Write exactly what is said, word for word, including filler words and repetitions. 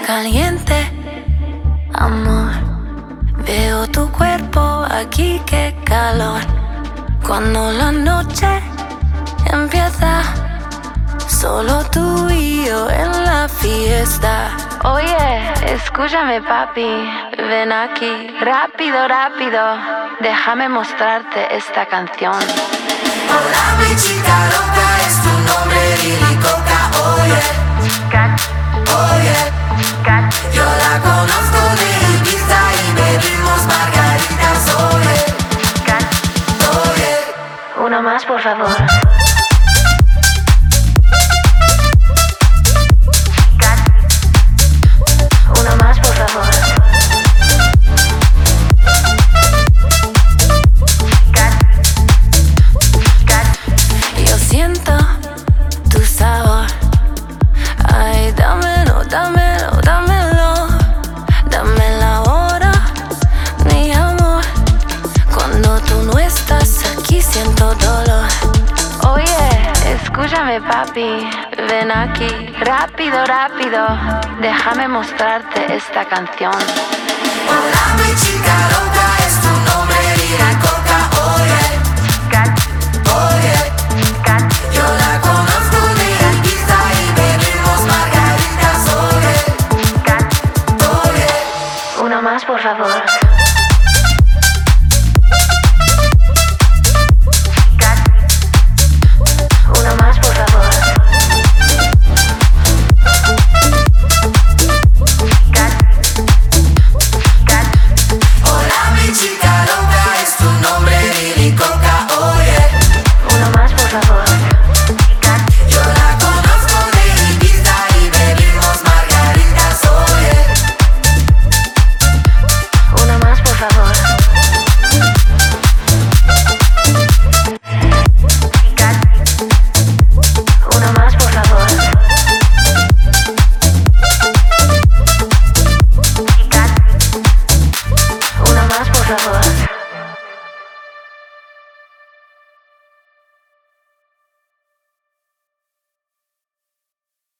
caliente, amor. Veo tu cuerpo aquí, qué calor. Cuando la noche empieza, solo tú y yo en la fiesta. Oye, escúchame papi, ven aquí, rápido, rápido. Déjame mostrarte esta canción. Hola mi chica loca, es tu nombre Lili Coca. Oye, Cat, oye, cat. yo la conozco de Ibiza y bebimos margaritas. Oye, Cat. oye, Uno más, por favor. Cat. Uno más, por favor. Cat. Cat. Yo siento tu sabor. Ay, dámelo, dámelo, dámelo. Dame la hora, mi amor. Cuando tú no estás aquí siento dolor. Oye, escúchame papi, ven aquí, rápido, rápido. Déjame mostrarte esta canción. hola mi chica loca, es tu nombre Lili Coca. Oye, Cat, oye, cat. yo la conozco de Ibiza y bebimos margaritas. Oye, Cat. oye, Uno más, por favor.